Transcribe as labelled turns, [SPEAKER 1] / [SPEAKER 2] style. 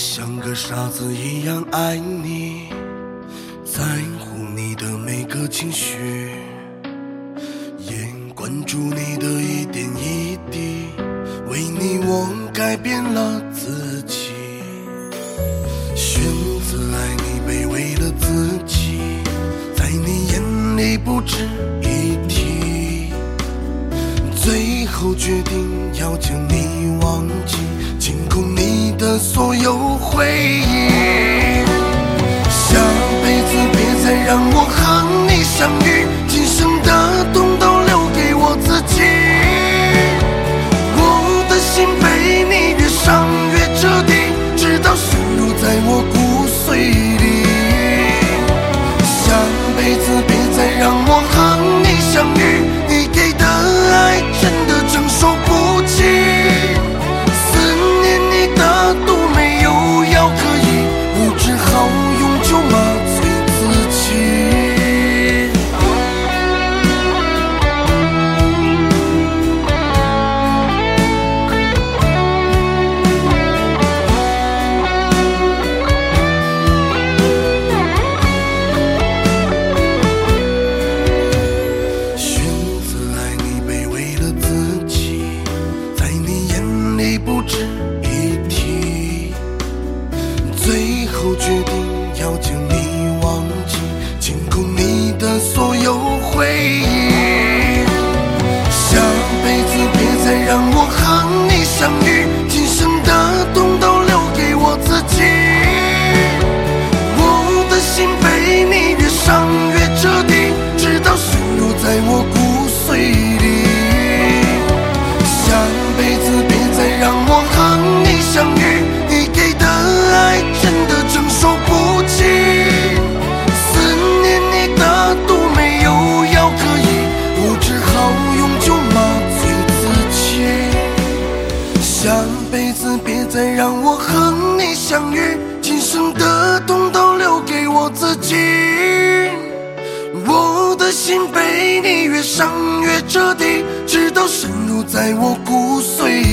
[SPEAKER 1] 像个傻子一样爱你，在乎你的每个情绪，也关注你的一点一滴。为你我改变了自己，选择爱你卑微了自己，在你眼里不值一提，最后决定要将你忘记，清空你的所有回忆。下辈子别再让我和你相遇，今生的痛都留给我自己。我的心被你越伤越彻底，直到深入在我骨髓里。下辈子别再让我和你相遇，你给的爱真的承受不起，思念你的度没有药可医，我只好永久麻醉自己。选择爱你卑微了自己，在你眼里不值一提，最后决定要将你忘记，清空你的所有回忆。下辈子别再让我和你相遇，今生的痛都留给我自己。我的心被你越伤越彻底，直到深入在我骨髓里。下辈子别再让我和你相遇，你给的爱真的承受不起，思念你的度没有药可医，我只好永久麻醉自己。下辈子别再让我和你相遇，今生的痛都留给我自己。我的心被你越伤越彻底，直到深入在我骨髓